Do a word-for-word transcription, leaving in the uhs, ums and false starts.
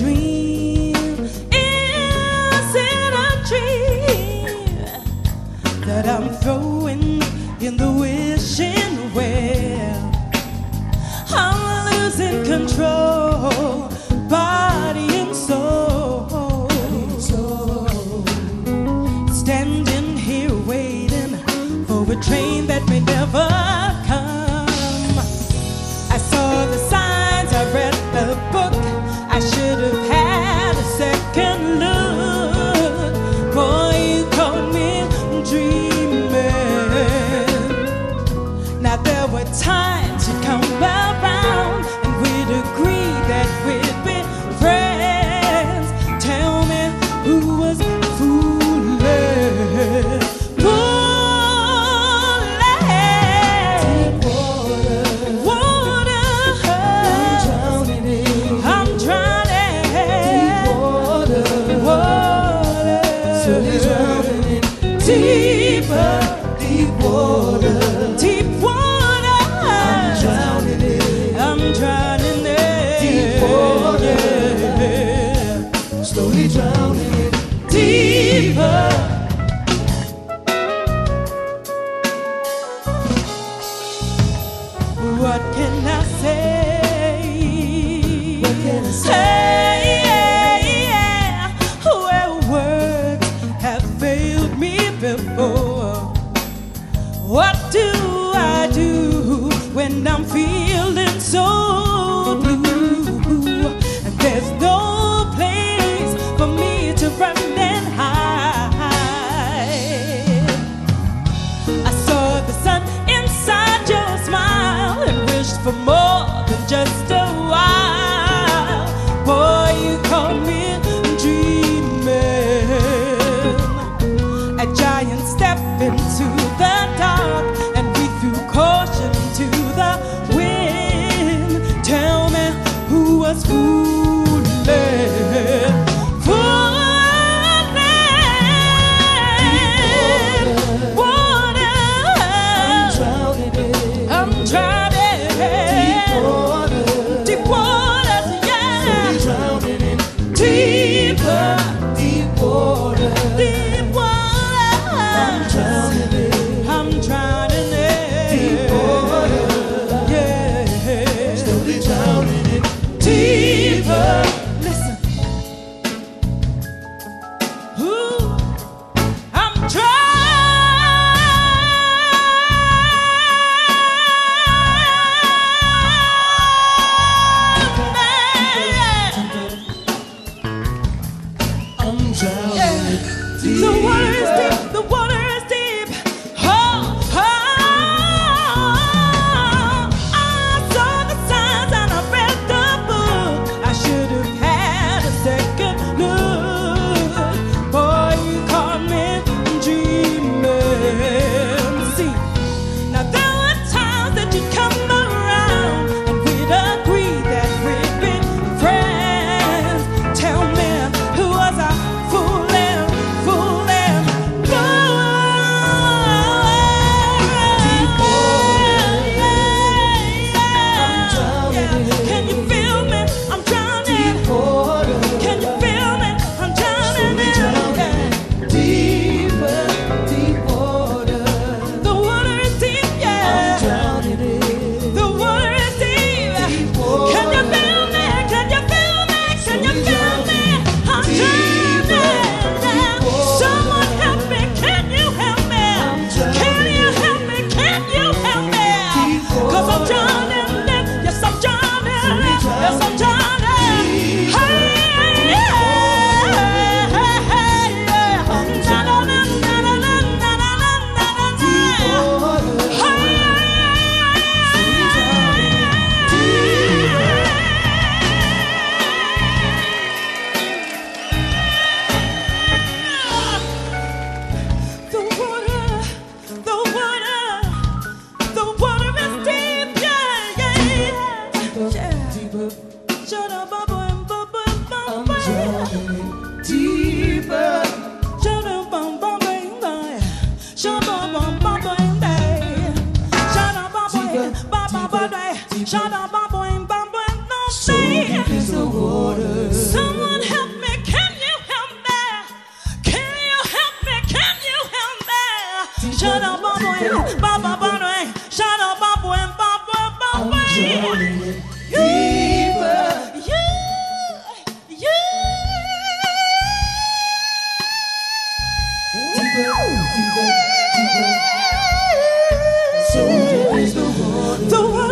dream? Is it a dream that I'm throwing in the wishing well? I'm losing control, body and soul. Standing here waiting for a train that may never come. I saw the signs, I read the book, I should have had a second look. Boy, you caught me dreaming. Now there were times you'd come around and we'd agree that we'd be friends. Tell me who was fooling? Deeper, deep water, deep water. I'm drowning in, I'm drowning in deep water. Yeah. Slowly drowning in deeper. What can I say? What can I say? What do I do when I'm feeling so blue? And there's no place for me to run and hide. I saw the sun inside your smile and wished for more than just a while. Boy, you caught me dreaming. A giant step into the dark, and we threw caution to the wind. Tell me who was fooling? Fooling. Water. I'm drowning in. I'm drowning in deep water. Deep water, yeah. Slowly drowning in deeper, deep water. Deep water. I'm drowning in. I'm drowning in deep water, yeah. Slowly drowning in deeper. Listen, ooh, I'm drowning. I'm drowning. Yeah. Deep. The water is deep. The water is deep. Oh, oh, I saw the signs and I read the book. I should have had a second look. Boy, you caught me dreaming. See, now there were times that you'd come around and we'd agree that we'd be friends. Tell me, who was I fooling, fooling, fooling? Deep water, I'm drowning. Can you feel me? I'm drowning. Deep water. Can you feel me? I'm drowning. Deeper, deep water. The water is deep, yeah. I'm drowning in. The water is deep. Deep water. Can you feel me? Can you feel me? Can you feel me? I'm drowning. Someone help me. Can you help me? Can you help me? Can you help me? Cause I'm drowning. Yes, I'm drowning. Yes, I'm drowning. Hey, yeah. Hey, hey, yeah. Na, na, na, na, na, na, na, na, na, na, na. Hey, the water, the water, the water is deep, yeah, yeah, yeah. Deeper, shut up, bubble and bubble and bubble. I'm drowning deeper. Shut up, bubble, bubble, shut up, bubble, bubble, shut up, bubble, bubble, shut up, bubble, bubble, no, say. So The water